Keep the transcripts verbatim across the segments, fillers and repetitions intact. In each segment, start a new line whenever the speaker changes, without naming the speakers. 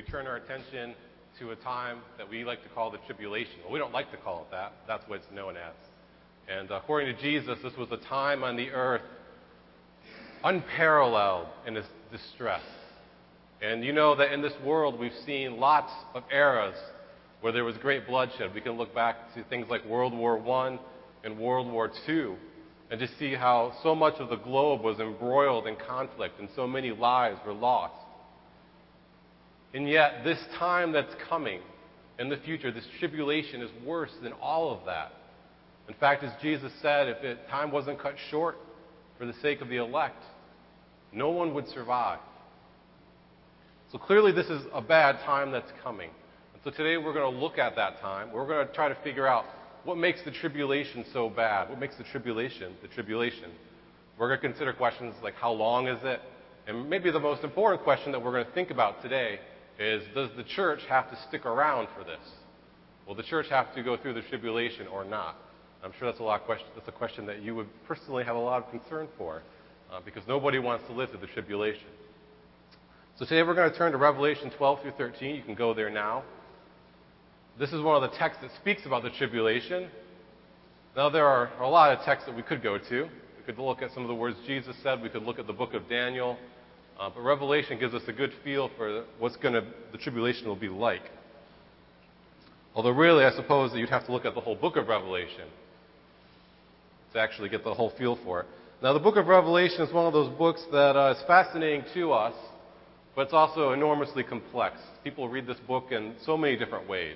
turn our attention to a time that we like to call the tribulation. Well, we don't like to call it that. That's what it's known as. And according to Jesus, this was a time on the earth unparalleled in its distress. And you know that in this world we've seen lots of eras where there was great bloodshed. We can look back to things like World War One and World War Two and just see how so much of the globe was embroiled in conflict and so many lives were lost. And yet this time that's coming in the future, this tribulation, is worse than all of that. In fact, as Jesus said, if it, time wasn't cut short for the sake of the elect, no one would survive. So clearly this is a bad time that's coming. And so today we're going to look at that time. We're going to try to figure out what makes the tribulation so bad. What makes the tribulation the tribulation? We're going to consider questions like how long is it? And maybe the most important question that we're going to think about today is, does the church have to stick around for this? Will the church have to go through the tribulation or not? I'm sure that's a lot of question, that's a question that you would personally have a lot of concern for, uh, because nobody wants to live through the tribulation. So today we're going to turn to Revelation twelve through thirteen. You can go there now. This is one of the texts that speaks about the tribulation. Now there are a lot of texts that we could go to. We could look at some of the words Jesus said. We could look at the book of Daniel. Uh, but Revelation gives us a good feel for what's going to the tribulation will be like. Although really, I suppose that you'd have to look at the whole book of Revelation to actually get the whole feel for it. Now, the book of Revelation is one of those books that uh, is fascinating to us, but it's also enormously complex. People read this book in so many different ways.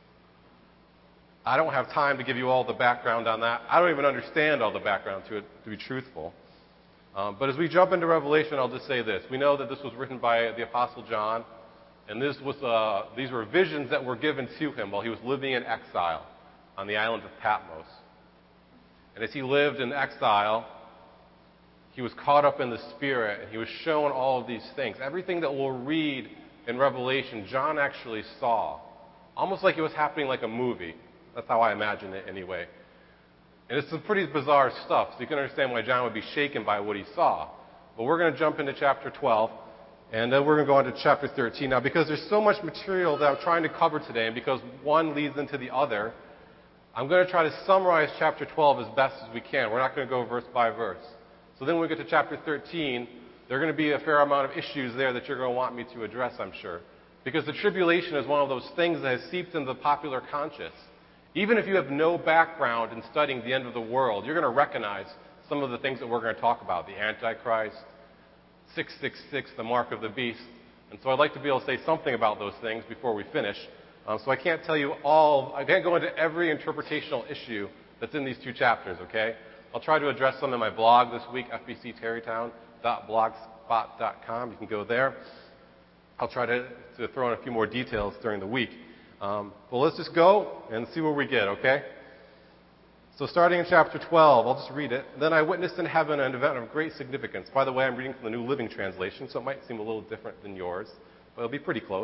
I don't have time to give you all the background on that. I don't even understand all the background to it, to be truthful. Um, but as we jump into Revelation, I'll just say this. We know that this was written by the Apostle John, and this was uh, these were visions that were given to him while he was living in exile on the island of Patmos. And as he lived in exile, he was caught up in the Spirit, and he was shown all of these things. Everything that we'll read in Revelation, John actually saw. Almost like it was happening like a movie. That's how I imagine it anyway. And it's some pretty bizarre stuff, so you can understand why John would be shaken by what he saw. But we're going to jump into chapter twelve, and then we're going to go on to chapter thirteen. Now, because there's so much material that I'm trying to cover today, and because one leads into the other, I'm going to try to summarize chapter twelve as best as we can. We're not going to go verse by verse. So then when we get to chapter thirteen, there are going to be a fair amount of issues there that you're going to want me to address, I'm sure. Because the tribulation is one of those things that has seeped into the popular conscience. Even if you have no background in studying the end of the world, you're going to recognize some of the things that we're going to talk about. The Antichrist, six six six, the mark of the beast. And so I'd like to be able to say something about those things before we finish. Um, so I can't tell you all, I can't go into every interpretational issue that's in these two chapters, okay? I'll try to address some in my blog this week, f b c terrytown dot blogspot dot com. You can go there. I'll try to, to throw in a few more details during the week. Um, well, let's just go and see where we get, okay? So starting in chapter twelve, I'll just read it. Then I witnessed in heaven an event of great significance. By the way, I'm reading from the New Living Translation, so it might seem a little different than yours, but it'll be pretty close.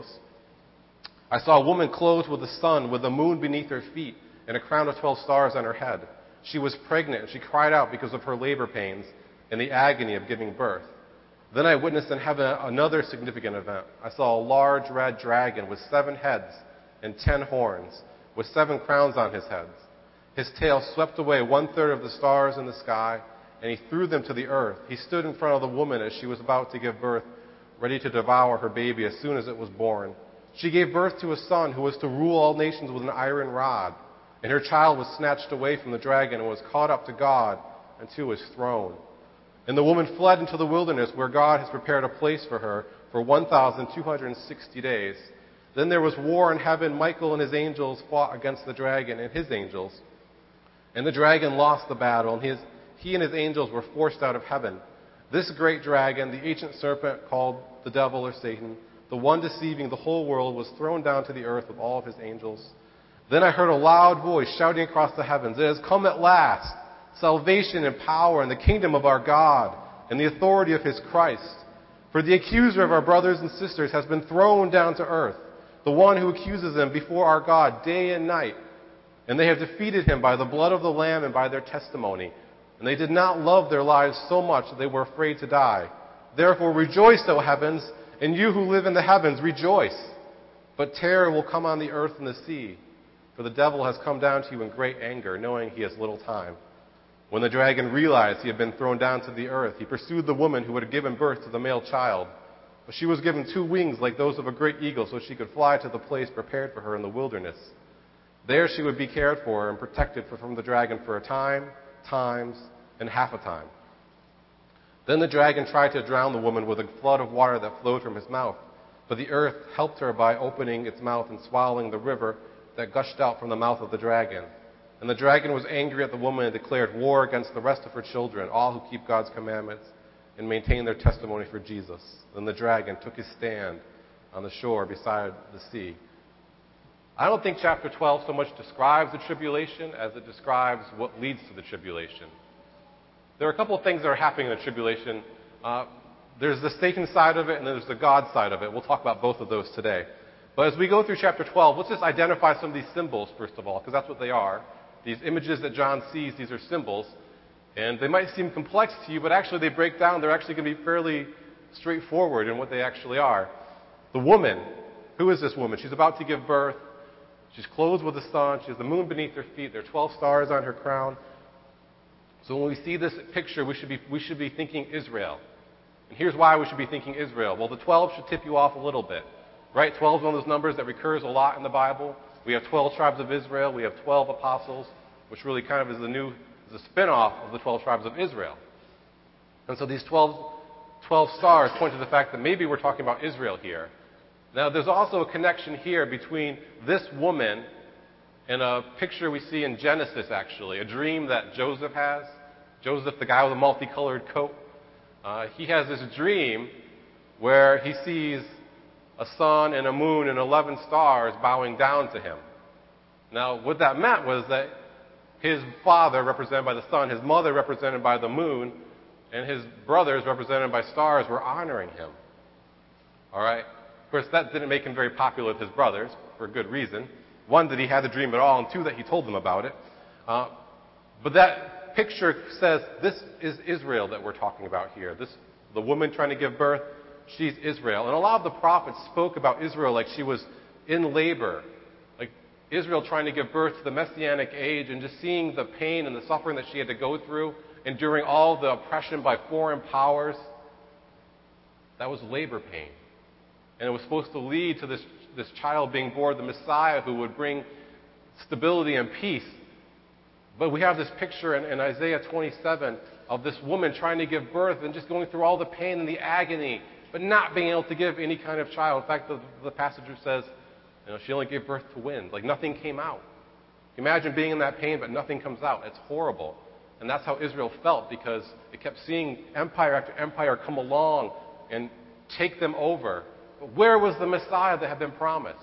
I saw a woman clothed with the sun, with the moon beneath her feet, and a crown of twelve stars on her head. She was pregnant, and she cried out because of her labor pains and the agony of giving birth. Then I witnessed in heaven another significant event. I saw a large red dragon with seven heads and ten horns, with seven crowns on his heads. His tail swept away one-third of the stars in the sky, and he threw them to the earth. He stood in front of the woman as she was about to give birth, ready to devour her baby as soon as it was born. She gave birth to a son who was to rule all nations with an iron rod, and her child was snatched away from the dragon and was caught up to God and to his throne. And the woman fled into the wilderness, where God has prepared a place for her for one thousand two hundred sixty days. Then there was war in heaven. Michael and his angels fought against the dragon and his angels. And the dragon lost the battle, and his, he and his angels were forced out of heaven. This great dragon, the ancient serpent called the devil or Satan, the one deceiving the whole world, was thrown down to the earth with all of his angels. Then I heard a loud voice shouting across the heavens, "It has come at last, salvation and power and the kingdom of our God and the authority of his Christ. For the accuser of our brothers and sisters has been thrown down to earth, the one who accuses them before our God day and night. And they have defeated him by the blood of the Lamb and by their testimony. And they did not love their lives so much that they were afraid to die. Therefore rejoice, O heavens, and you who live in the heavens, rejoice. But terror will come on the earth and the sea, for the devil has come down to you in great anger, knowing he has little time. When the dragon realized he had been thrown down to the earth, he pursued the woman who had given birth to the male child. But she was given two wings like those of a great eagle, so she could fly to the place prepared for her in the wilderness. There she would be cared for and protected from the dragon for a time, times, and half a time. Then the dragon tried to drown the woman with a flood of water that flowed from his mouth. But the earth helped her by opening its mouth and swallowing the river that gushed out from the mouth of the dragon. And the dragon was angry at the woman and declared war against the rest of her children, all who keep God's commandments and maintain their testimony for Jesus. Then the dragon took his stand on the shore beside the sea. I don't think chapter twelve so much describes the tribulation as it describes what leads to the tribulation. There are a couple of things that are happening in the tribulation. Uh, there's the Satan side of it and there's the God side of it. We'll talk about both of those today. But as we go through chapter twelve, let's just identify some of these symbols, first of all, because that's what they are. These images that John sees, these are symbols. And they might seem complex to you, but actually they break down. They're actually going to be fairly straightforward in what they actually are. The woman, who is this woman? She's about to give birth. She's clothed with the sun. She has the moon beneath her feet. There are twelve stars on her crown. So when we see this picture, we should be, we should be thinking Israel. And here's why we should be thinking Israel. Well, the twelve should tip you off a little bit. Right? twelve is one of those numbers that recurs a lot in the Bible. We have twelve tribes of Israel. We have twelve apostles, which really kind of is the new, is a spin-off of the twelve tribes of Israel. And so these twelve, twelve stars point to the fact that maybe we're talking about Israel here. Now, there's also a connection here between this woman and a picture we see in Genesis, actually, a dream that Joseph has. Joseph, the guy with a multicolored coat, uh, he has this dream where he sees a sun and a moon and eleven stars bowing down to him. Now, what that meant was that his father, represented by the sun, his mother, represented by the moon, and his brothers, represented by stars, were honoring him. All right? Of course, that didn't make him very popular with his brothers, for good reason. One, that he had the dream at all, and two, that he told them about it. Uh, but that picture says this is Israel that we're talking about here. This, the woman trying to give birth, she's Israel. And a lot of the prophets spoke about Israel like she was in labor, like Israel trying to give birth to the Messianic age, and just seeing the pain and the suffering that she had to go through, enduring all the oppression by foreign powers. That was labor pain. And it was supposed to lead to this, this child being born, the Messiah, who would bring stability and peace. But we have this picture in, in Isaiah twenty-seven of this woman trying to give birth and just going through all the pain and the agony, but not being able to give any kind of child. In fact, the, the passage says, you know, she only gave birth to wind. Like nothing came out. Imagine being in that pain, but nothing comes out. It's horrible. And that's how Israel felt, because it kept seeing empire after empire come along and take them over. But where was the Messiah that had been promised?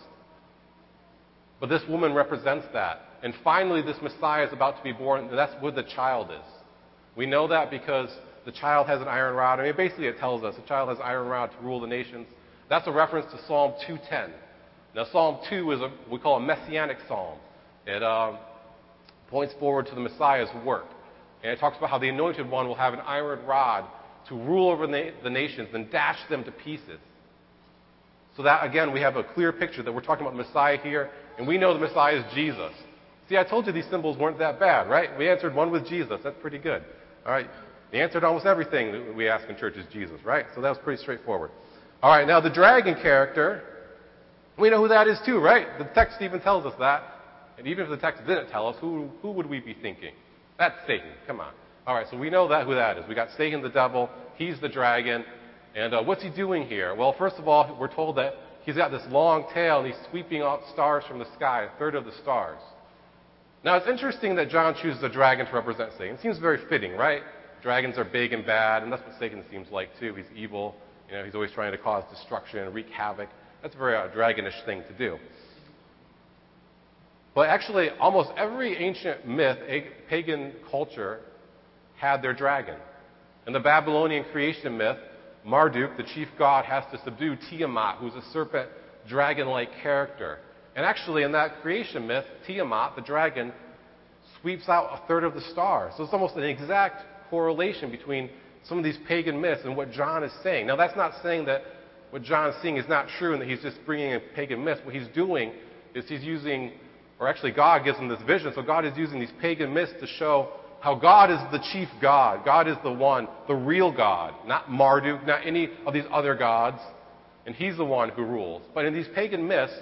But this woman represents that. And finally, this Messiah is about to be born, and that's what the child is. We know that because the child has an iron rod. I mean, basically it tells us the child has an iron rod to rule the nations. That's a reference to Psalm two ten. Now, Psalm two is a, we call a messianic psalm. It uh, points forward to the Messiah's work. And it talks about how the Anointed One will have an iron rod to rule over na- the nations and dash them to pieces. So that, again, we have a clear picture that we're talking about the Messiah here, and we know the Messiah is Jesus. See, I told you these symbols weren't that bad, right? We answered one with Jesus. That's pretty good. All right. The answer to almost everything that we ask in church is Jesus, right? So that was pretty straightforward. All right, now the dragon character, we know who that is too, right? The text even tells us that. And even if the text didn't tell us, who, who would we be thinking? That's Satan. Come on. All right, so we know that who that is. We got Satan the devil. He's the dragon. And uh, what's he doing here? Well, first of all, we're told that he's got this long tail, and he's sweeping out stars from the sky, a third of the stars. Now, it's interesting that John chooses a dragon to represent Satan. It seems very fitting, right? Dragons are big and bad, and that's what Satan seems like, too. He's evil. You know, he's always trying to cause destruction and wreak havoc. That's a very uh, dragonish thing to do. But actually, almost every ancient myth, pagan culture, had their dragon. In the Babylonian creation myth, Marduk, the chief god, has to subdue Tiamat, who's a serpent, dragon-like character. And actually, in that creation myth, Tiamat, the dragon, sweeps out a third of the stars. So it's almost an exact correlation between some of these pagan myths and what John is saying. Now, that's not saying that what John's seeing is not true and that he's just bringing in pagan myths. What he's doing is he's using, or actually God gives him this vision, so God is using these pagan myths to show how God is the chief God. God is the one, the real God, not Marduk, not any of these other gods, and he's the one who rules. But in these pagan myths,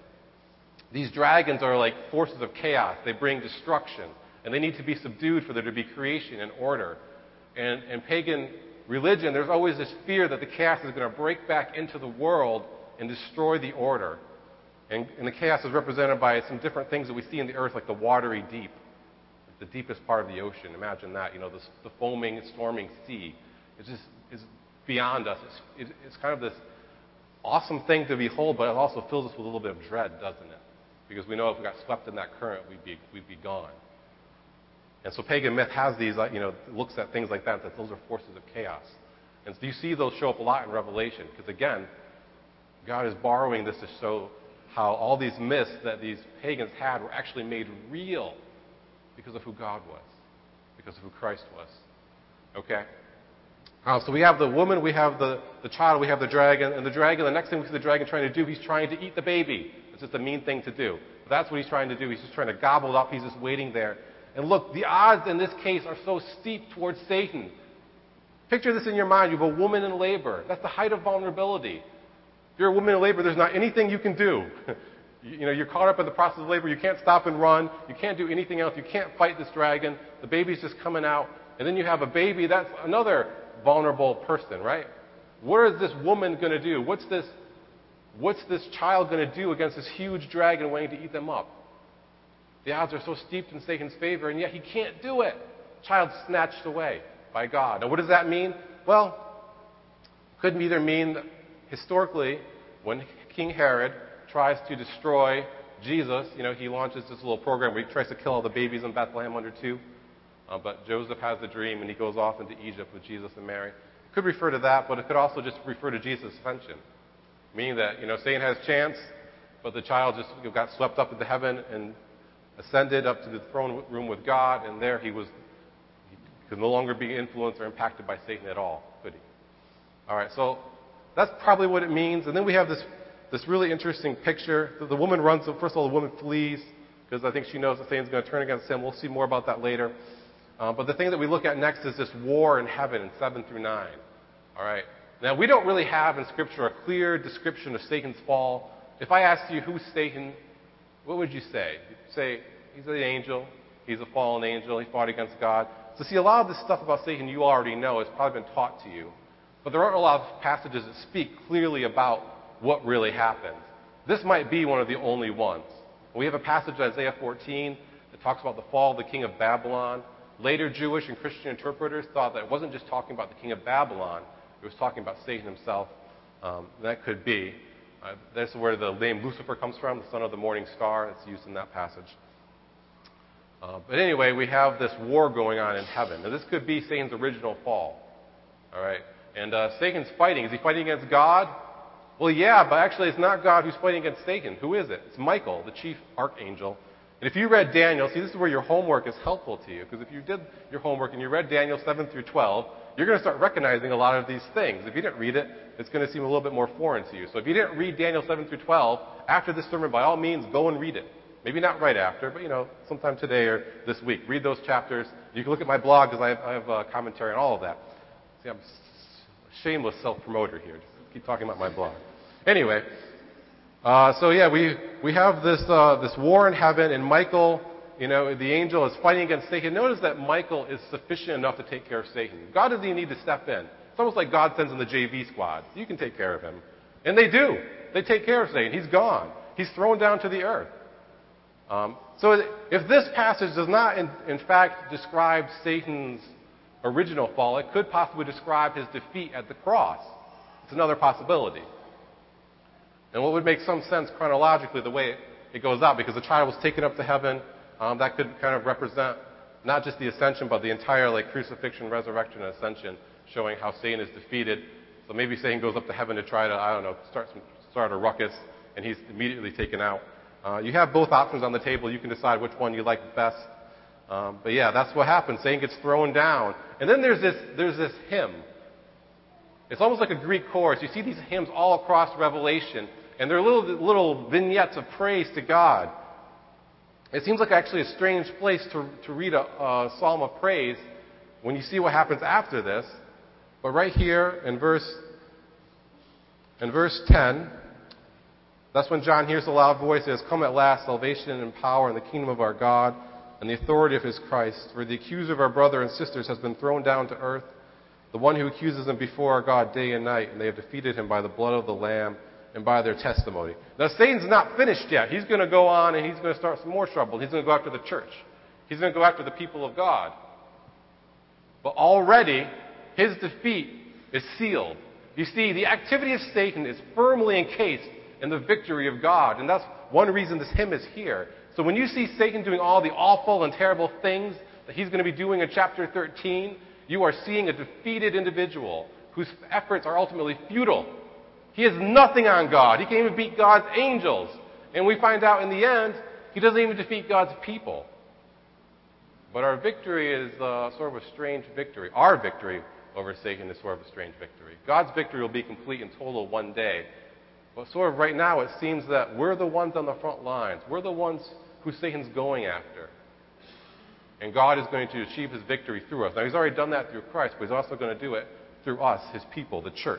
these dragons are like forces of chaos. They bring destruction, and they need to be subdued for there to be creation and order. And in pagan religion, there's always this fear that the chaos is going to break back into the world and destroy the order. And, and the chaos is represented by some different things that we see in the earth, like the watery deep, the deepest part of the ocean. Imagine that, you know, the, the foaming, storming sea. It's just is beyond us. It's, it, it's kind of this awesome thing to behold, but it also fills us with a little bit of dread, doesn't it? Because we know if we got swept in that current, we'd be, we'd be gone. And so pagan myth has these, you know, looks at things like that, that those are forces of chaos. And so you see those show up a lot in Revelation, because again, God is borrowing this to show how all these myths that these pagans had were actually made real because of who God was, because of who Christ was. Okay? Uh, so we have the woman, we have the, the child, we have the dragon, and the dragon, the next thing we see the dragon trying to do, he's trying to eat the baby. It's just a mean thing to do. But that's what he's trying to do. He's just trying to gobble it up. He's just waiting there. And look, the odds in this case are so steep towards Satan. Picture this in your mind. You have a woman in labor. That's the height of vulnerability. If you're a woman in labor, there's not anything you can do. you, you know, you're caught up in the process of labor. You can't stop and run. You can't do anything else. You can't fight this dragon. The baby's just coming out. And then you have a baby. That's another vulnerable person, right? What is this woman going to do? What's this, what's this child going to do against this huge dragon waiting to eat them up? The odds are so steeped in Satan's favor, and yet he can't do it. Child snatched away by God. Now, what does that mean? Well, it could either mean that historically, when King Herod tries to destroy Jesus, you know, he launches this little program where he tries to kill all the babies in Bethlehem under two. Uh, but Joseph has the dream, and he goes off into Egypt with Jesus and Mary. It could refer to that, but it could also just refer to Jesus' ascension, meaning that, you know, Satan has a chance, but the child just got swept up into heaven and ascended up to the throne room with God, and there he was, he could no longer be influenced or impacted by Satan at all, could he? All right, so that's probably what it means. And then we have this, this really interesting picture. The, the woman runs, first of all, the woman flees, because I think she knows that Satan's going to turn against him. We'll see more about that later. Uh, but the thing that we look at next is this war in heaven in seven through nine. All right. Now, we don't really have in Scripture a clear description of Satan's fall. If I asked you who's Satan, what would you say? You'd say, he's an angel. He's a fallen angel. He fought against God. So see, a lot of this stuff about Satan you already know has probably been taught to you. But there aren't a lot of passages that speak clearly about what really happened. This might be one of the only ones. We have a passage in Isaiah fourteen that talks about the fall of the king of Babylon. Later Jewish and Christian interpreters thought that it wasn't just talking about the king of Babylon. It was talking about Satan himself. Um, that could be. Uh, that's where the name Lucifer comes from, the son of the morning star. It's used in that passage. Uh, but anyway, we have this war going on in heaven. Now, this could be Satan's original fall. All right? And uh, Satan's fighting. Is he fighting against God? Well, yeah, but actually it's not God who's fighting against Satan. Who is it? It's Michael, the chief archangel. And if you read Daniel, see, this is where your homework is helpful to you. Because if you did your homework and you read Daniel seven through twelve, you're going to start recognizing a lot of these things. If you didn't read it, it's going to seem a little bit more foreign to you. So if you didn't read Daniel seven through twelve, after this sermon, by all means, go and read it. Maybe not right after, but, you know, sometime today or this week. Read those chapters. You can look at my blog because I have, I have a commentary on all of that. See, I'm a shameless self-promoter here. Just keep talking about my blog. Anyway, uh, so yeah, we we have this uh, this war in heaven, and Michael, you know, the angel is fighting against Satan. Notice that Michael is sufficient enough to take care of Satan. God doesn't even need to step in. It's almost like God sends in the J V squad. You can take care of him. And they do. They take care of Satan. He's gone. He's thrown down to the earth. Um, so if this passage does not, in, in fact, describe Satan's original fall, it could possibly describe his defeat at the cross. It's another possibility. And what would make some sense chronologically the way it, it goes out, because the child was taken up to heaven, um, that could kind of represent not just the ascension, but the entire like crucifixion, resurrection, and ascension, showing how Satan is defeated. So maybe Satan goes up to heaven to try to, I don't know, start some, start a ruckus, and he's immediately taken out. Uh, you have both options on the table. You can decide which one you like best. Um, but yeah, that's what happens. Satan gets thrown down. And then there's this, there's this hymn. It's almost like a Greek chorus. You see these hymns all across Revelation, and they're little, little vignettes of praise to God. It seems like actually a strange place to, to read a, a psalm of praise when you see what happens after this. But right here in verse, in verse ten, that's when John hears a loud voice. It has come at last, salvation and power and the kingdom of our God and the authority of his Christ. For the accuser of our brother and sisters has been thrown down to earth, the one who accuses them before our God day and night, and they have defeated him by the blood of the Lamb and by their testimony. Now, Satan's not finished yet. He's going to go on and he's going to start some more trouble. He's going to go after the church. He's going to go after the people of God. But already, his defeat is sealed. You see, the activity of Satan is firmly encased in the victory of God. And that's one reason this hymn is here. So when you see Satan doing all the awful and terrible things that he's going to be doing in chapter thirteen, you are seeing a defeated individual whose efforts are ultimately futile. He has nothing on God. He can't even beat God's angels. And we find out in the end, he doesn't even defeat God's people. But our victory is uh, sort of a strange victory. Our victory over Satan is sort of a strange victory. God's victory will be complete and total one day. But sort of right now, it seems that we're the ones on the front lines. We're the ones who Satan's going after. And God is going to achieve his victory through us. Now, he's already done that through Christ, but he's also going to do it through us, his people, the church.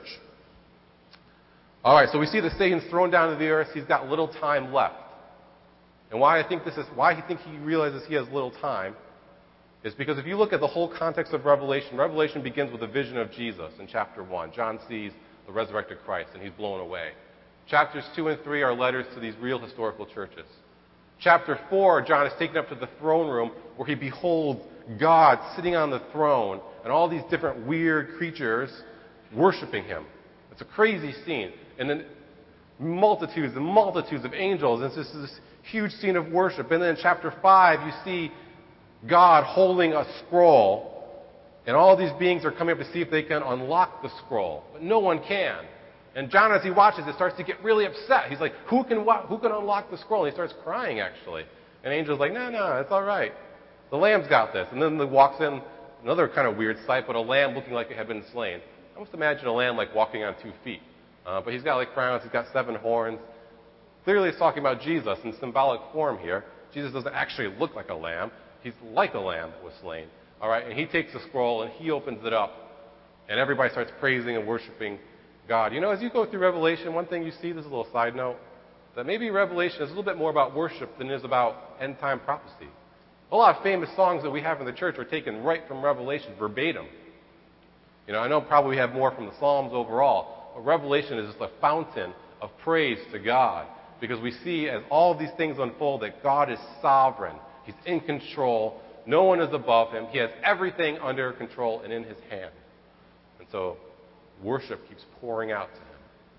All right, so we see that Satan's thrown down to the earth. He's got little time left. And why I think this is, why I think he realizes he has little time is because if you look at the whole context of Revelation, Revelation begins with a vision of Jesus in chapter one. John sees the resurrected Christ, and he's blown away. Chapters two and three are letters to these real historical churches. Chapter four, John is taken up to the throne room where he beholds God sitting on the throne and all these different weird creatures worshiping him. It's a crazy scene. And then multitudes and multitudes of angels. And it's just this huge scene of worship. And then in chapter five, you see God holding a scroll. And all these beings are coming up to see if they can unlock the scroll. But no one can. And John, as he watches it, starts to get really upset. He's like, who can who can unlock the scroll? And he starts crying, actually. And the angel's like, no, no, it's all right. The lamb's got this. And then he walks in, another kind of weird sight, but a lamb looking like it had been slain. I must imagine a lamb like walking on two feet. Uh, but he's got like crowns, he's got seven horns. Clearly it's talking about Jesus in symbolic form here. Jesus doesn't actually look like a lamb. He's like a lamb that was slain. All right, and he takes the scroll and he opens it up. And everybody starts praising and worshiping God. You know, as you go through Revelation, one thing you see, this is a little side note, that maybe Revelation is a little bit more about worship than it is about end-time prophecy. A lot of famous songs that we have in the church are taken right from Revelation, verbatim. You know, I know probably we have more from the Psalms overall, but Revelation is just a fountain of praise to God, because we see as all of these things unfold that God is sovereign. He's in control. No one is above him. He has everything under control and in his hand. And so worship keeps pouring out to him.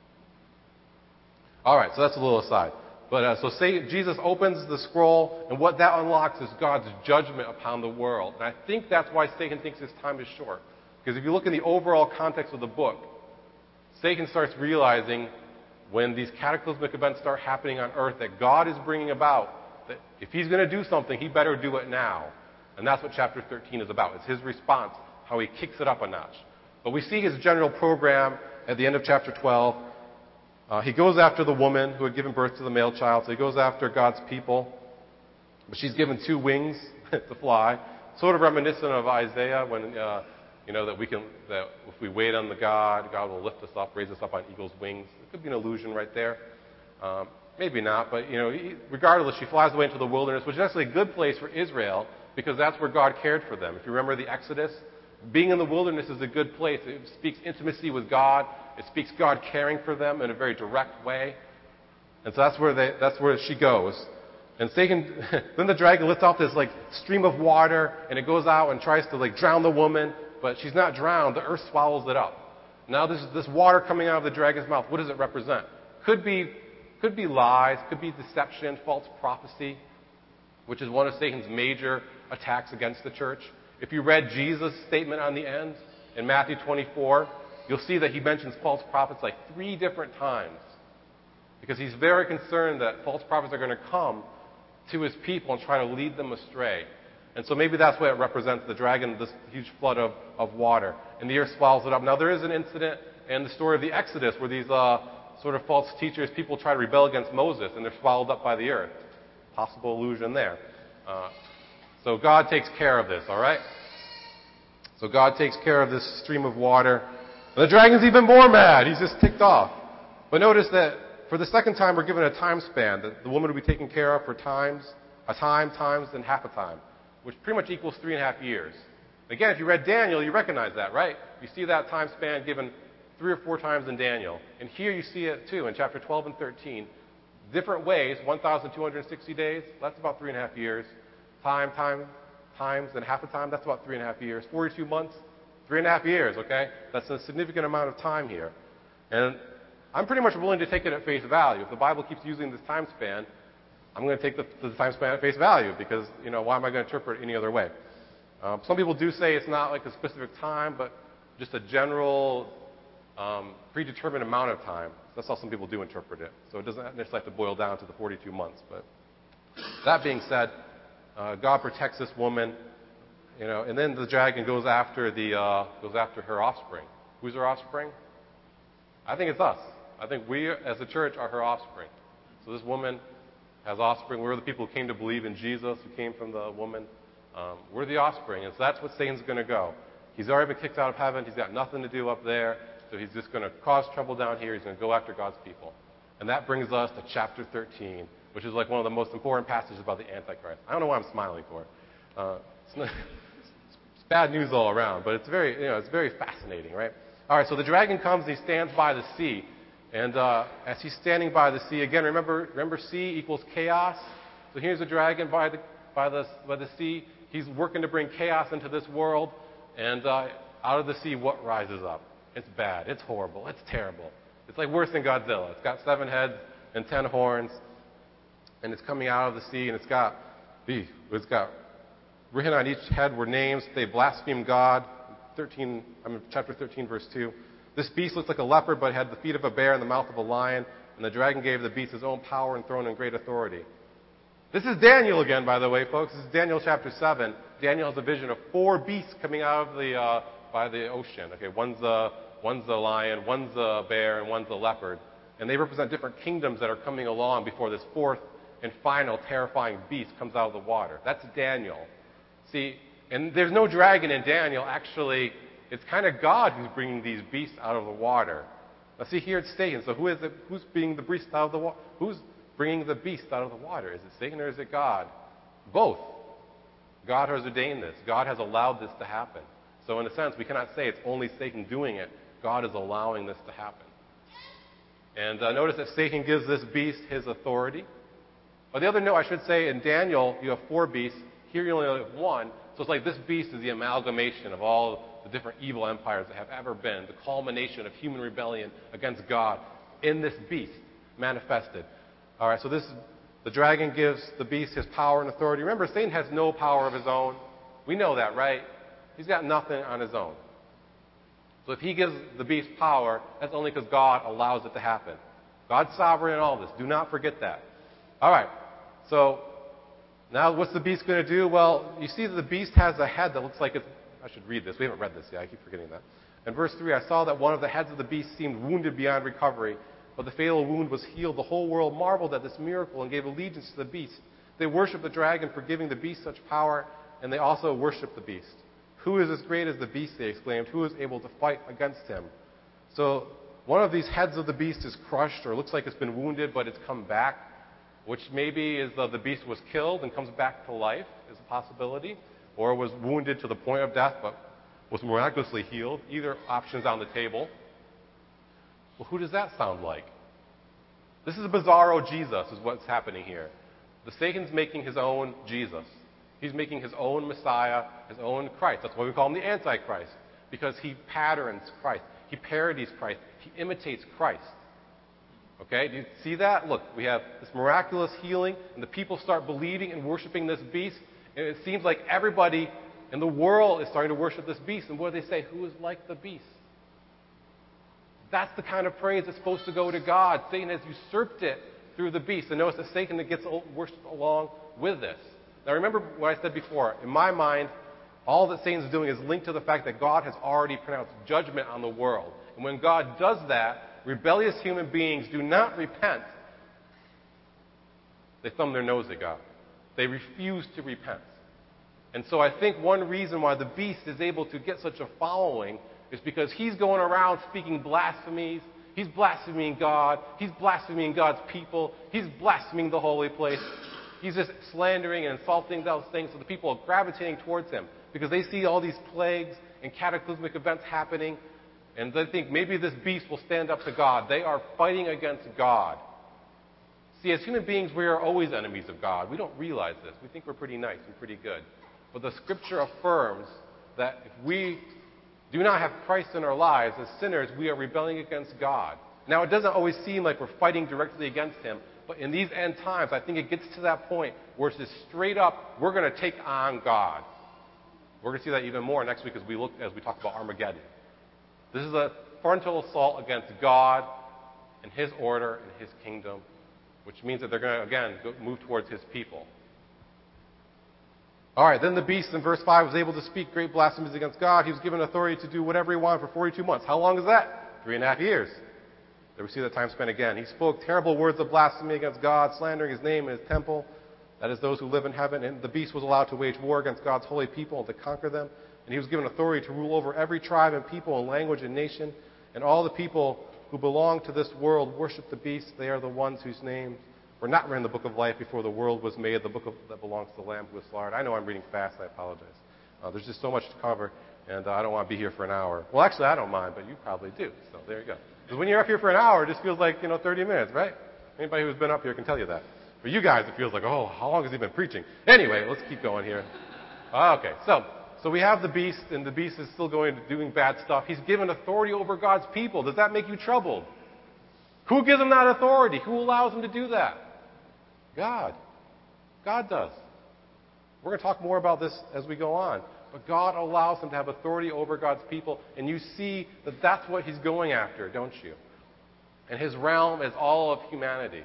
All right, so that's a little aside. But uh, so say Jesus opens the scroll, and what that unlocks is God's judgment upon the world. And I think that's why Satan thinks his time is short. Because if you look in the overall context of the book, Satan starts realizing when these cataclysmic events start happening on earth that God is bringing about, that if he's going to do something, he better do it now. And that's what chapter thirteen is about. It's his response, how he kicks it up a notch. But we see his general program at the end of chapter twelve. Uh, he goes after the woman who had given birth to the male child. So he goes after God's people. But she's given two wings to fly. Sort of reminiscent of Isaiah when, uh, you know, that we can, that if we wait on the God, God will lift us up, raise us up on eagle's wings. It could be an illusion right there. Um, maybe not, but, you know, regardless, she flies away into the wilderness, which is actually a good place for Israel because that's where God cared for them. If you remember the Exodus, being in the wilderness is a good place. It speaks intimacy with God. It speaks God caring for them in a very direct way. And so that's where they, that's where she goes. And Satan, then the dragon lifts off this like stream of water, and it goes out and tries to like drown the woman, but she's not drowned. The earth swallows it up. Now this this water coming out of the dragon's mouth, what does it represent? Could be, could be lies, could be deception, false prophecy, which is one of Satan's major attacks against the church. If you read Jesus' statement on the end in Matthew twenty-four, you'll see that he mentions false prophets like three different times because he's very concerned that false prophets are going to come to his people and try to lead them astray. And so maybe that's what it represents, the dragon, this huge flood of, of water. And the earth swallows it up. Now, there is an incident and the story of the Exodus, where these uh, sort of false teachers, people try to rebel against Moses, and they're swallowed up by the earth. Possible allusion there. Uh, so God takes care of this, all right? So God takes care of this stream of water. And the dragon's even more mad. He's just ticked off. But notice that for the second time, we're given a time span that the woman will be taken care of for times, a time, times, and half a time, which pretty much equals three and a half years. Again, if you read Daniel, you recognize that, right? You see that time span given three or four times in Daniel. And here you see it too in chapter twelve and thirteen. Different ways, one thousand two hundred sixty days, that's about three and a half years. Time, time, times, and half a time, that's about three and a half years. forty-two months, three and a half years, okay? That's a significant amount of time here. And I'm pretty much willing to take it at face value. If the Bible keeps using this time span, I'm going to take the, the time span at face value because, you know, why am I going to interpret it any other way? Um, some people do say it's not like a specific time, but just a general um, predetermined amount of time. That's how some people do interpret it. So it doesn't necessarily have to boil down to the forty-two months. But that being said, uh, God protects this woman, you know, and then the dragon goes after the uh, goes after her offspring. Who's her offspring? I think it's us. I think we, as a church, are her offspring. So this woman has offspring. We're the people who came to believe in Jesus, who came from the woman. Um, we're the offspring, and so that's what Satan's going to go. He's already been kicked out of heaven. He's got nothing to do up there. So he's just going to cause trouble down here. He's going to go after God's people. And that brings us to chapter thirteen, which is like one of the most important passages about the Antichrist. I don't know why I'm smiling for. Uh, it's, not, it's bad news all around, but it's very, you know, it's very fascinating, right? All right, so the dragon comes and he stands by the sea. And uh, as he's standing by the sea, again, remember, remember sea equals chaos? So here's a dragon by the, by the, by the sea. He's working to bring chaos into this world. And uh, out of the sea, what rises up? It's bad. It's horrible. It's terrible. It's like worse than Godzilla. It's got seven heads and ten horns. And it's coming out of the sea, and it's got, it's got written on each head were names. They blaspheme God. thirteen, I mean, chapter thirteen, verse two. This beast looked like a leopard, but had the feet of a bear and the mouth of a lion. And the dragon gave the beast his own power and throne and great authority. This is Daniel again, by the way, folks. This is Daniel chapter seven. Daniel has a vision of four beasts coming out of the uh, by the ocean. Okay, one's a one's a lion, one's a bear, and one's a leopard, and they represent different kingdoms that are coming along before this fourth and final terrifying beast comes out of the water. That's Daniel. See, and there's no dragon in Daniel. Actually, it's kind of God who's bringing these beasts out of the water. Now, see here it's Satan. So who is it? Who's bringing the beast out of the water? Who's bringing the beast out of the water? Is it Satan or is it God? Both. God has ordained this. God has allowed this to happen. So in a sense, we cannot say it's only Satan doing it. God is allowing this to happen. And uh, notice that Satan gives this beast his authority. But the other note, I should say, in Daniel, you have four beasts. Here you only have one. So it's like this beast is the amalgamation of all the different evil empires that have ever been, the culmination of human rebellion against God in this beast manifested. All right, so this the dragon gives the beast his power and authority. Remember, Satan has no power of his own. We know that, right? He's got nothing on his own. So if he gives the beast power, that's only because God allows it to happen. God's sovereign in all this. Do not forget that. All right, so now what's the beast going to do? Well, you see that the beast has a head that looks like it's... I should read this. We haven't read this yet. I keep forgetting that. In verse three, I saw that one of the heads of the beast seemed wounded beyond recovery, but the fatal wound was healed. The whole world marveled at this miracle and gave allegiance to the beast. They worshiped the dragon for giving the beast such power, and they also worshiped the beast. Who is as great as the beast, they exclaimed. Who is able to fight against him? So one of these heads of the beast is crushed, or looks like it's been wounded, but it's come back, which maybe is the, the beast was killed and comes back to life, is a possibility, or was wounded to the point of death, but was miraculously healed. Either option's on the table. Well, who does that sound like? This is a bizarro Jesus, is what's happening here. The Satan's making his own Jesus. He's making his own Messiah, his own Christ. That's why we call him the Antichrist, because he patterns Christ. He parodies Christ. He imitates Christ. Okay, do you see that? Look, we have this miraculous healing, and the people start believing and worshiping this beast, and it seems like everybody in the world is starting to worship this beast. And what do they say? Who is like the beast? That's the kind of praise that's supposed to go to God. Satan has usurped it through the beast. And notice that Satan gets worshipped along with this. Now remember what I said before. In my mind, All that Satan's doing is linked to the fact that God has already pronounced judgment on the world. And when God does that, rebellious human beings do not repent. They thumb their nose at God. They refuse to repent. And so I think one reason why the beast is able to get such a following is because he's going around speaking blasphemies. He's blaspheming God. He's blaspheming God's people. He's blaspheming the holy place. He's just slandering and insulting those things, so the people are gravitating towards him because they see all these plagues and cataclysmic events happening, and they think maybe this beast will stand up to God. They are fighting against God. See, as human beings, we are always enemies of God. We don't realize this. We think we're pretty nice and pretty good. But the Scripture affirms that if we do not have Christ in our lives, as sinners, we are rebelling against God. Now, it doesn't always seem like we're fighting directly against him, but in these end times, I think it gets to that point where it's just straight up, we're going to take on God. We're going to see that even more next week as we look as we talk about Armageddon. This is a frontal assault against God and his order and his kingdom, which means that they're going to, again, go, move towards his people. All right, then the beast in verse five was able to speak great blasphemies against God. He was given authority to do whatever he wanted for forty-two months. How long is that? Three and a half years. There we see that time spent again. He spoke terrible words of blasphemy against God, slandering his name and his temple. That is, those who live in heaven. And the beast was allowed to wage war against God's holy people and to conquer them. And he was given authority to rule over every tribe and people and language and nation. And all the people who belong to this world worship the beast. They are the ones whose names were not written in the book of life before the world was made, the book of, that belongs to the Lamb who was slaughtered. I know I'm reading fast. I apologize. Uh, there's just so much to cover, and uh, I don't want to be here for an hour. Well, actually, I don't mind, but you probably do. So there you go. Because when you're up here for an hour, it just feels like, you know, thirty minutes, right? Anybody who's been up here can tell you that. For you guys, it feels like, oh, how long has he been preaching? Anyway, let's keep going here. Okay, so so we have the beast, and the beast is still going to doing bad stuff. He's given authority over God's people. Does that make you troubled? Who gives him that authority? Who allows him to do that? God. God does. We're going to talk more about this as we go on. But God allows him to have authority over God's people, and you see that that's what he's going after, don't you? And his realm is all of humanity.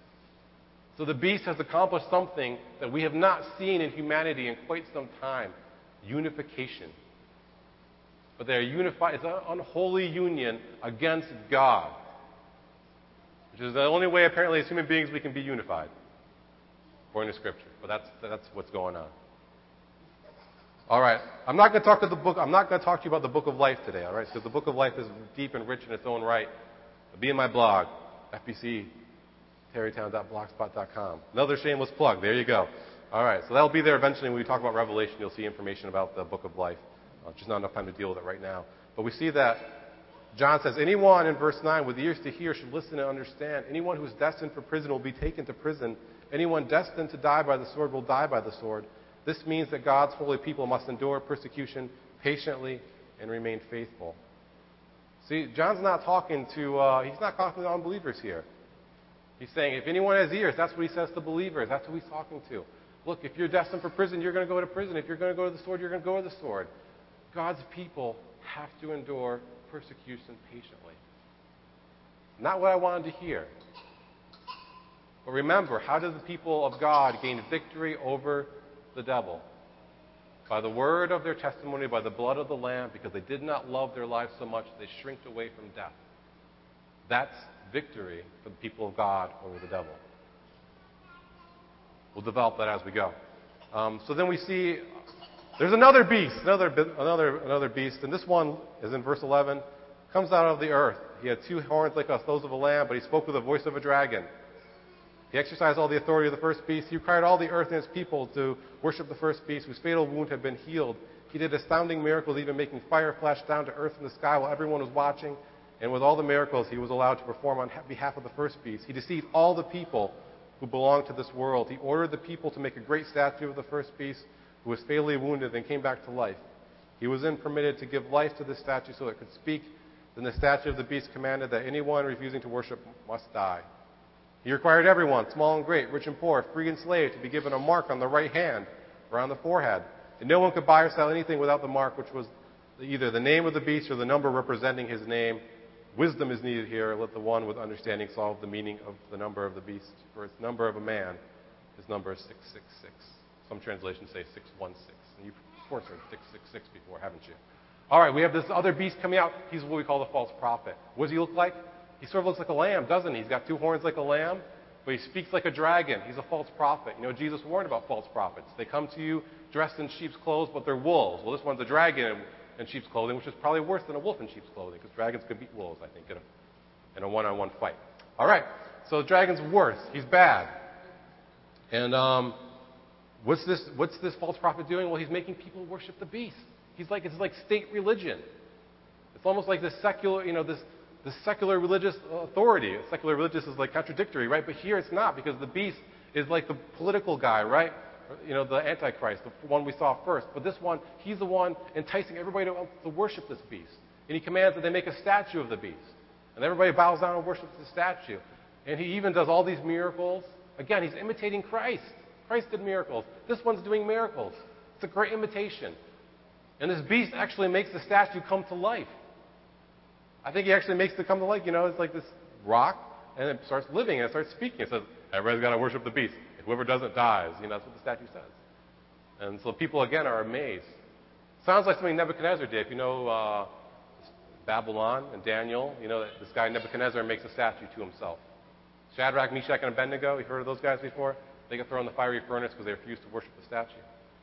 So the beast has accomplished something that we have not seen in humanity in quite some time. Unification. But they are unified. It's an unholy union against God. Which is the only way, apparently, as human beings, we can be unified. According to Scripture. But that's, that's what's going on. All right. I'm not going to talk to the book. I'm not going to talk to you about the book of life today, all right? Because the book of life is deep and rich in its own right. It'll be in my blog, F B C terrytown dot blogspot dot com. Another shameless plug. There you go. All right. So that'll be there eventually when we talk about Revelation. You'll see information about the book of life. Uh, just not enough time to deal with it right now. But we see that John says, anyone, in verse nine, with ears to hear should listen and understand. Anyone who is destined for prison will be taken to prison. Anyone destined to die by the sword will die by the sword. This means that God's holy people must endure persecution patiently and remain faithful. See, John's not talking to, uh, he's not talking to unbelievers here. He's saying, if anyone has ears, that's what he says to believers. That's who he's talking to. Look, if you're destined for prison, you're going to go to prison. If you're going to go to the sword, you're going to go to the sword. God's people have to endure persecution patiently. Not what I wanted to hear. But remember, how did the people of God gain victory over the devil? By the word of their testimony, by the blood of the Lamb, because they did not love their lives so much, they shrinked away from death. That's victory for the people of God over the devil. We'll develop that as we go. Um, so then we see there's another beast, another another another beast, and this one is in verse eleven. Comes out of the earth. He had two horns like those of a lamb, but he spoke with the voice of a dragon. He exercised all the authority of the first beast. He required all the earth and its people to worship the first beast, whose fatal wound had been healed. He did astounding miracles, even making fire flash down to earth from the sky while everyone was watching. And with all the miracles he was allowed to perform on behalf of the first beast, he deceived all the people who belonged to this world. He ordered the people to make a great statue of the first beast, who was fatally wounded and came back to life. He was then permitted to give life to the statue so it could speak. Then the statue of the beast commanded that anyone refusing to worship must die. He required everyone, small and great, rich and poor, free and slave, to be given a mark on the right hand or on the forehead. And no one could buy or sell anything without the mark, which was either the name of the beast or the number representing his name. Wisdom is needed here. Let the one with understanding solve the meaning of the number of the beast. For its number of a man, his number is six six six. Some translations say six one six. And you course heard six six six before, haven't you? All right, we have this other beast coming out. He's what we call the false prophet. What does he look like? He sort of looks like a lamb, doesn't he? He's got two horns like a lamb, but he speaks like a dragon. He's a false prophet. You know, Jesus warned about false prophets. They come to you dressed in sheep's clothes, but they're wolves. Well, this one's a dragon in sheep's clothing, which is probably worse than a wolf in sheep's clothing, because dragons could beat wolves, I think, in a, in a one-on-one fight. All right, so the dragon's worse. He's bad. And um, what's this? What's this false prophet doing? Well, he's making people worship the beast. He's like it's like state religion. It's almost like this secular, you know, this this secular religious authority. Secular religious is like contradictory, right? But here it's not, because the beast is like the political guy, right? You know, the Antichrist, the one we saw first. But this one, he's the one enticing everybody to, to worship this beast. And he commands that they make a statue of the beast. And everybody bows down and worships the statue. And he even does all these miracles. Again, he's imitating Christ. Christ did miracles. This one's doing miracles. It's a great imitation. And this beast actually makes the statue come to life. I think he actually makes it come to life. You know, it's like this rock, and it starts living, and it starts speaking. It says, everybody's got to worship the beast. Whoever doesn't dies. You know, that's what the statue says. And so people, again, are amazed. Sounds like something Nebuchadnezzar did. If you know uh, Babylon and Daniel, you know that this guy Nebuchadnezzar makes a statue to himself. Shadrach, Meshach, and Abednego, you've heard of those guys before? They get thrown in the fiery furnace because they refused to worship the statue.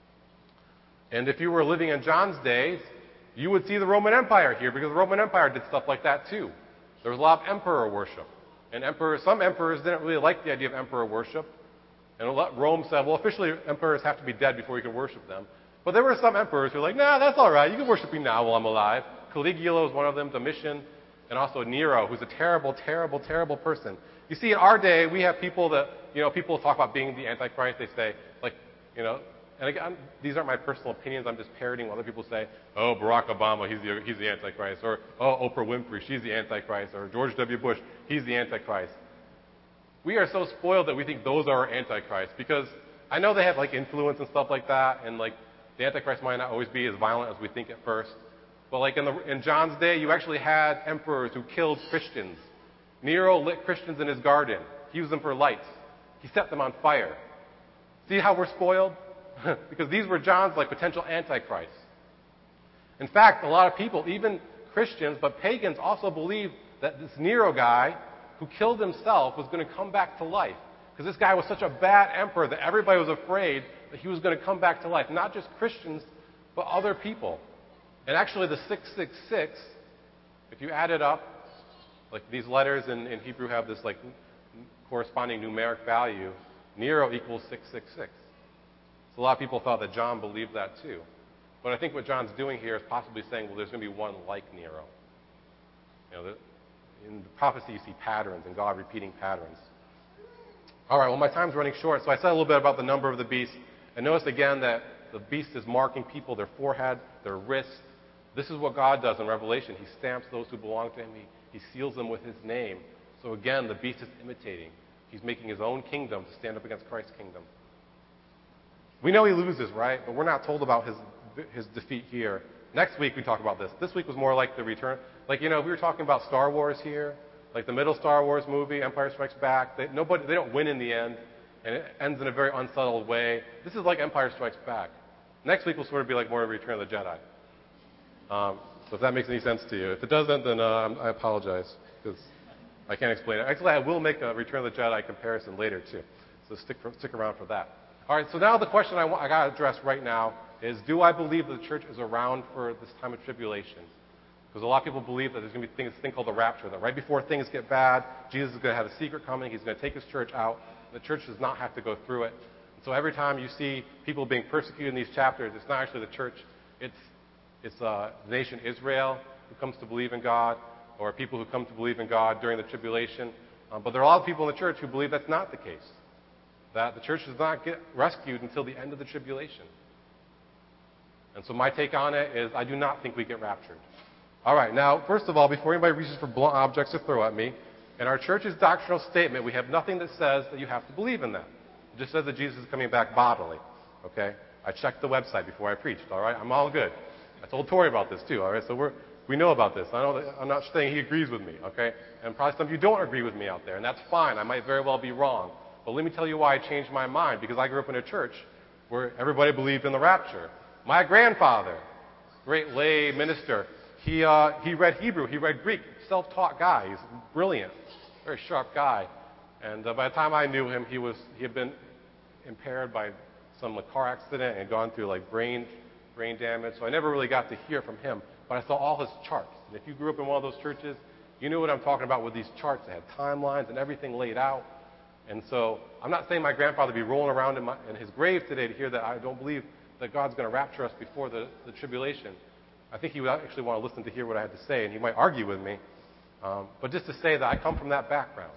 And if you were living in John's days, you would see the Roman Empire here, because the Roman Empire did stuff like that too. There was a lot of emperor worship. And emperors, some emperors didn't really like the idea of emperor worship. And Rome said, well, officially emperors have to be dead before you can worship them. But there were some emperors who were like, nah, that's all right. You can worship me now while I'm alive. Caligula was one of them, Domitian, and also Nero, who's a terrible, terrible, terrible person. You see, in our day, we have people that, you know, people talk about being the Antichrist. They say, like, you know, and again, these aren't my personal opinions. I'm just parroting what other people say. Oh, Barack Obama, he's the, he's the Antichrist. Or, oh, Oprah Winfrey, she's the Antichrist. Or George W. Bush, he's the Antichrist. We are so spoiled that we think those are our Antichrists, because I know they have like influence and stuff like that, and like the Antichrist might not always be as violent as we think at first. But like in, the, in John's day, you actually had emperors who killed Christians. Nero lit Christians in his garden. He used them for lights. He set them on fire. See how we're spoiled? Because these were John's like potential Antichrists. In fact, a lot of people, even Christians, but pagans, also believed that this Nero guy who killed himself was going to come back to life. Because this guy was such a bad emperor that everybody was afraid that he was going to come back to life. Not just Christians, but other people. And actually the six six six, if you add it up, like these letters in, in Hebrew have this like corresponding numeric value, Nero equals six six six. So a lot of people thought that John believed that too. But I think what John's doing here is possibly saying, well, there's going to be one like Nero. You know, the, in the prophecy, you see patterns, and God repeating patterns. All right, well, my time's running short, so I said a little bit about the number of the beast. And notice again that the beast is marking people, their forehead, their wrist. This is what God does in Revelation. He stamps those who belong to him. He, he seals them with his name. So again, the beast is imitating. He's making his own kingdom to stand up against Christ's kingdom. We know he loses, right? But we're not told about his, his defeat here. Next week we talk about this. This week was more like the return. Like, you know, we were talking about Star Wars here, like the middle Star Wars movie, Empire Strikes Back. They, nobody, they don't win in the end, and it ends in a very unsettled way. This is like Empire Strikes Back. Next week will sort of be like more Return of the Jedi. Um, so if that makes any sense to you. If it doesn't, then uh, I apologize, because I can't explain it. Actually, I will make a Return of the Jedi comparison later, too. So stick, for, stick around for that. All right, so now the question I, want, I got to address right now is, do I believe that the church is around for this time of tribulation? Because a lot of people believe that there's going to be this thing called the rapture, that right before things get bad, Jesus is going to have a secret coming. He's going to take his church out. The church does not have to go through it. And so every time you see people being persecuted in these chapters, it's not actually the church. It's, it's uh, the nation Israel who comes to believe in God, or people who come to believe in God during the tribulation. Um, but there are a lot of people in the church who believe that's not the case, that the church does not get rescued until the end of the tribulation. And so my take on it is I do not think we get raptured. All right, now, first of all, before anybody reaches for blunt objects to throw at me, in our church's doctrinal statement, we have nothing that says that you have to believe in that. It just says that Jesus is coming back bodily, okay? I checked the website before I preached, all right? I'm all good. I told Tori about this, too, all right? So we're, we know about this. I know that, I'm not saying he agrees with me, okay? And probably some of you don't agree with me out there, and that's fine. I might very well be wrong. But let me tell you why I changed my mind, because I grew up in a church where everybody believed in the rapture. My grandfather, great lay minister, he, uh, he read Hebrew, he read Greek, self-taught guy. He's brilliant, very sharp guy. And uh, by the time I knew him, he, was, he had been impaired by some like, car accident and gone through like brain, brain damage. So I never really got to hear from him. But I saw all his charts. And if you grew up in one of those churches, you knew what I'm talking about with these charts. They had timelines and everything laid out. And so I'm not saying my grandfather would be rolling around in, my, in his grave today to hear that I don't believe that God's going to rapture us before the, the tribulation. I think he would actually want to listen to hear what I had to say, and he might argue with me. Um, but just to say that I come from that background.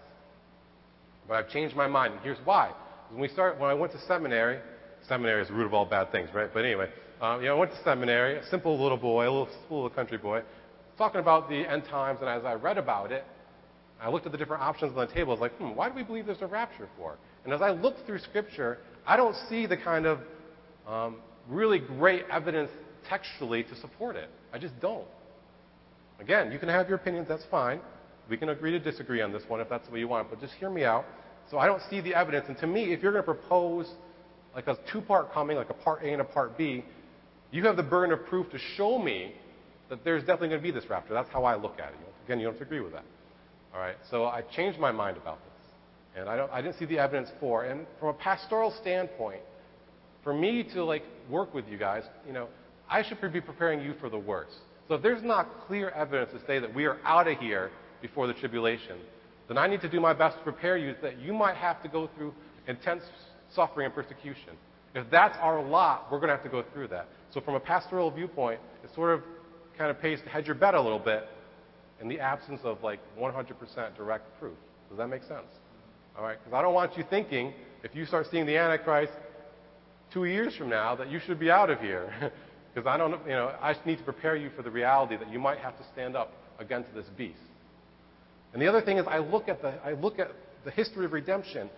But I've changed my mind, and here's why. When we start, when I went to seminary, seminary is the root of all bad things, right? But anyway, um, you know, I went to seminary, a simple little boy, a little, little country boy, talking about the end times, and as I read about it, I looked at the different options on the table. I was like, hmm, why do we believe there's a rapture for? And as I looked through Scripture, I don't see the kind of um, really great evidence textually to support it. I just don't. Again, you can have your opinions, that's fine. We can agree to disagree on this one if that's the way you want, but just hear me out. So I don't see the evidence. And to me, if you're going to propose like a two-part coming, like a part A and a part B, you have the burden of proof to show me that there's definitely going to be this rapture. That's how I look at it. Again, you don't have to agree with that. All right, so I changed my mind about this, and I, don't, I didn't see the evidence for. And from a pastoral standpoint, for me to like work with you guys, you know, I should be preparing you for the worst. So if there's not clear evidence to say that we are out of here before the tribulation, then I need to do my best to prepare you that you might have to go through intense suffering and persecution. If that's our lot, we're going to have to go through that. So from a pastoral viewpoint, it sort of kind of pays to hedge your bet a little bit in the absence of like one hundred percent direct proof. Does that make sense? All right? Because I don't want you thinking, if you start seeing the Antichrist two years from now, that you should be out of here. Because I don't, you know, I need to prepare you for the reality that you might have to stand up against this beast. And the other thing is, I look at the, I look at the history of redemption.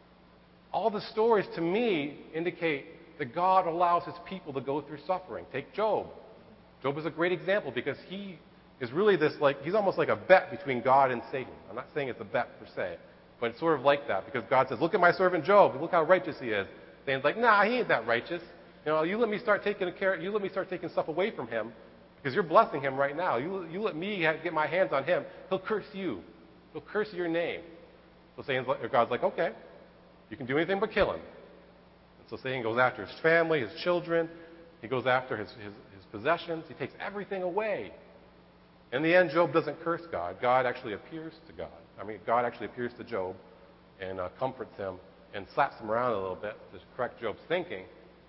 All the stories to me indicate that God allows His people to go through suffering. Take Job. Job is a great example because he is really this like, he's almost like a bet between God and Satan. I'm not saying it's a bet per se, but it's sort of like that because God says, look at my servant Job, look how righteous he is. Satan's like, nah, he ain't that righteous. You know, you let me start taking care, you let me start taking stuff away from him because you're blessing him right now. You, you let me get my hands on him, he'll curse you. He'll curse your name. So Satan's like, God's like, okay, you can do anything but kill him. And so Satan goes after his family, his children. He goes after his, his, his possessions. He takes everything away. In the end, Job doesn't curse God. God actually appears to God. I mean, God actually appears to Job and uh, comforts him and slaps him around a little bit to correct Job's thinking.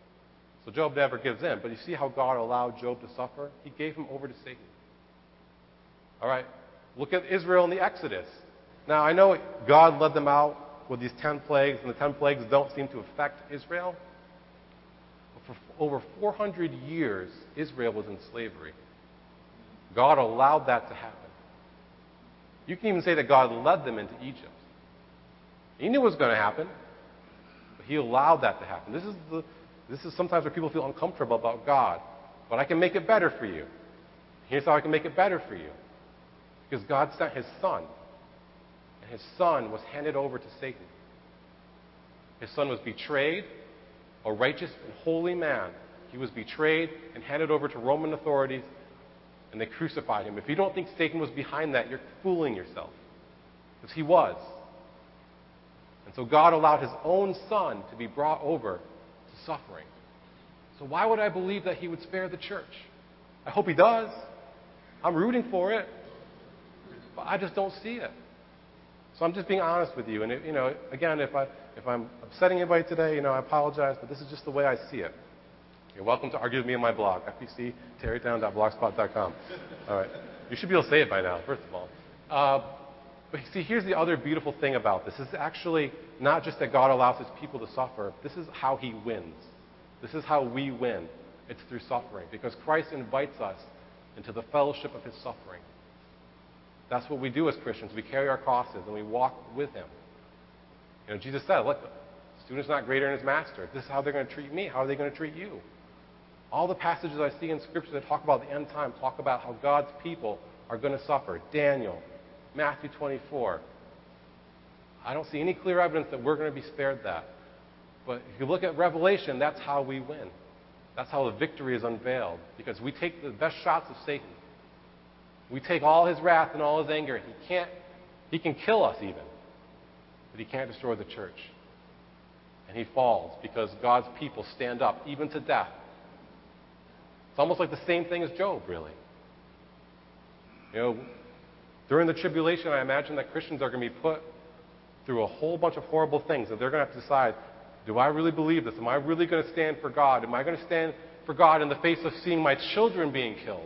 So Job never gives in. But you see how God allowed Job to suffer? He gave him over to Satan. All right. Look at Israel in the Exodus. Now, I know God led them out with these ten plagues, and the ten plagues don't seem to affect Israel. But for over four hundred years, Israel was in slavery. God allowed that to happen. You can even say that God led them into Egypt. He knew it was going to happen, but He allowed that to happen. This is, the, this is sometimes where people feel uncomfortable about God. But I can make it better for you. Here's how I can make it better for you. Because God sent His Son, and His Son was handed over to Satan. His Son was betrayed, a righteous and holy man. He was betrayed and handed over to Roman authorities, and they crucified Him. If you don't think Satan was behind that, you're fooling yourself. Because he was. And so God allowed His own Son to be brought over to suffering. So why would I believe that He would spare the church? I hope He does. I'm rooting for it. But I just don't see it. So I'm just being honest with you. And, it, you know, again, if, I, if I'm upsetting anybody today, you know, I apologize, but this is just the way I see it. You're welcome to argue with me on my blog, f b c terrytown dot blogspot dot com. All right. You should be able to say it by now, first of all. Uh, but see, here's the other beautiful thing about this. This is actually not just that God allows His people to suffer. This is how He wins. This is how we win. It's through suffering. Because Christ invites us into the fellowship of His suffering. That's what we do as Christians. We carry our crosses and we walk with Him. You know, Jesus said, look, the student's not greater than his master. If this is how they're going to treat me, how are they going to treat you? All the passages I see in Scripture that talk about the end time talk about how God's people are going to suffer. Daniel, Matthew twenty-four. I don't see any clear evidence that we're going to be spared that. But if you look at Revelation, that's how we win. That's how the victory is unveiled. Because we take the best shots of Satan. We take all his wrath and all his anger. He can't, he can kill us even. But he can't destroy the church. And he falls because God's people stand up, even to death. It's almost like the same thing as Job, really. You know, during the tribulation, I imagine that Christians are going to be put through a whole bunch of horrible things, and they're going to have to decide, do I really believe this? Am I really going to stand for God? Am I going to stand for God in the face of seeing my children being killed?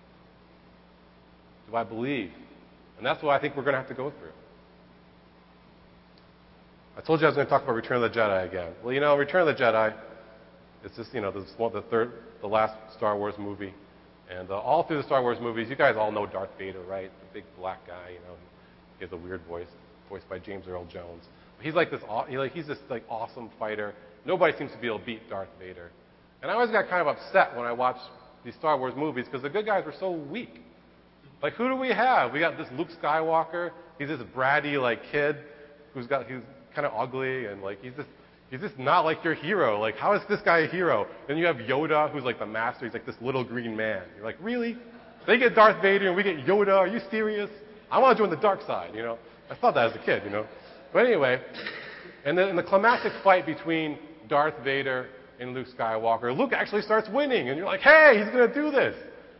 Do I believe? And that's what I think we're going to have to go through. I told you I was going to talk about Return of the Jedi again. Well, you know, Return of the Jedi, it's just, you know, this one, the third, the last Star Wars movie. And uh, all through the Star Wars movies, you guys all know Darth Vader, right? The big black guy, you know. He has a weird voice, voiced by James Earl Jones. But he's like this, he's this like awesome fighter. Nobody seems to be able to beat Darth Vader. And I always got kind of upset when I watched these Star Wars movies because the good guys were so weak. Like, who do we have? We got this Luke Skywalker. He's this bratty, like, kid who's got, he's kind of ugly, and, like, he's just, he's just not like your hero. Like, how is this guy a hero? Then you have Yoda, who's like the master. He's like this little green man. You're like, really? They get Darth Vader and we get Yoda. Are you serious? I want to join the dark side, you know? I thought that as a kid, you know? But anyway, and then in the climactic fight between Darth Vader and Luke Skywalker, Luke actually starts winning, and you're like, hey, he's going to do this.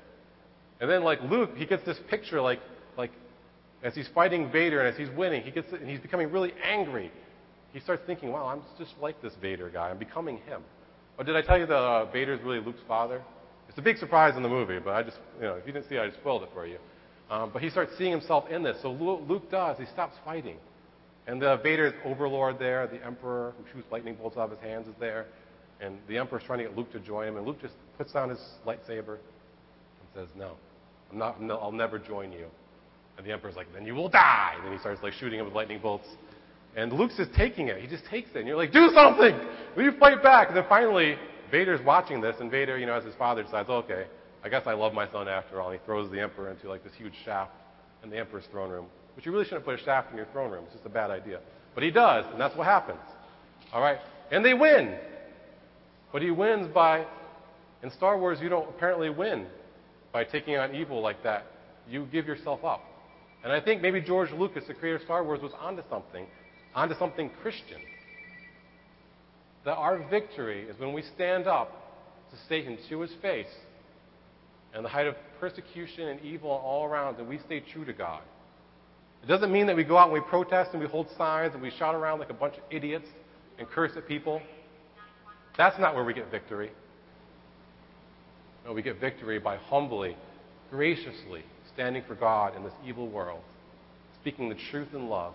And then, like, Luke, he gets this picture, like, like as he's fighting Vader and as he's winning, he gets, and he's becoming really angry. He starts thinking, wow, I'm just like this Vader guy. I'm becoming him. Oh, did I tell you that uh, Vader's really Luke's father? It's a big surprise in the movie, but I just, you know, if you didn't see it, I just spoiled it for you. Um, but he starts seeing himself in this. So Luke does. He stops fighting. And the Vader's overlord there, the Emperor, who shoots lightning bolts out of his hands, is there. And the Emperor's trying to get Luke to join him. And Luke just puts down his lightsaber and says, no, I'm not, no, I'll never join you. And the Emperor's like, then you will die. And then he starts like shooting him with lightning bolts. And Luke's just taking it. He just takes it. And you're like, do something! Will you fight back? And then finally, Vader's watching this. And Vader, you know, as his father, decides, okay, I guess I love my son after all. And he throws the Emperor into like this huge shaft in the Emperor's throne room. Which you really shouldn't put a shaft in your throne room. It's just a bad idea. But he does. And that's what happens. All right? And they win. But he wins by, in Star Wars, you don't apparently win by taking on evil like that. You give yourself up. And I think maybe George Lucas, the creator of Star Wars, was onto something, onto something Christian. That our victory is when we stand up to Satan to his face and the height of persecution and evil all around, and we stay true to God. It doesn't mean that we go out and we protest and we hold signs and we shout around like a bunch of idiots and curse at people. That's not where we get victory. No, we get victory by humbly, graciously standing for God in this evil world, speaking the truth in love,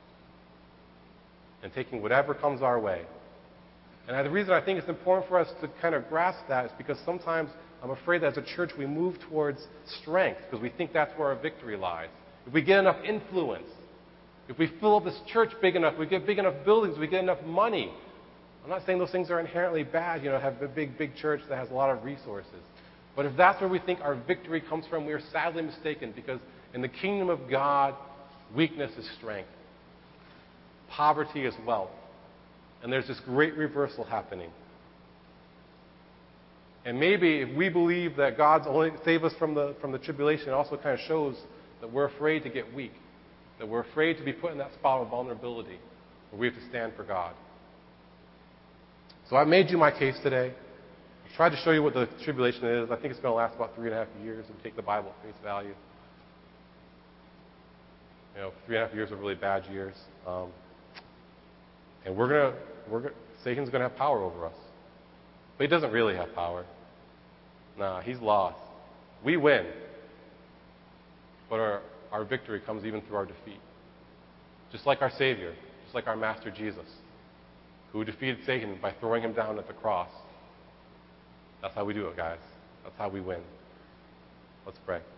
and taking whatever comes our way. And the reason I think it's important for us to kind of grasp that is because sometimes I'm afraid that as a church we move towards strength because we think that's where our victory lies. If we get enough influence, if we fill up this church big enough, we get big enough buildings, we get enough money. I'm not saying those things are inherently bad, you know, have a big, big church that has a lot of resources. But if that's where we think our victory comes from, we are sadly mistaken because in the kingdom of God, weakness is strength. Poverty is wealth. And there's this great reversal happening. And maybe if we believe that God's only save us from the, from the tribulation, it also kind of shows that we're afraid to get weak, that we're afraid to be put in that spot of vulnerability where we have to stand for God. So I've made you my case today. I've tried to show you what the tribulation is. I think it's going to last about three and a half years if you take the Bible at face value. You know, three and a half years are really bad years. Um, and we're going to, we're gonna, Satan's going to have power over us. But he doesn't really have power. Nah, he's lost. We win. But our, our victory comes even through our defeat. Just like our Savior, just like our Master Jesus, who defeated Satan by throwing him down at the cross. That's how we do it, guys. That's how we win. Let's pray.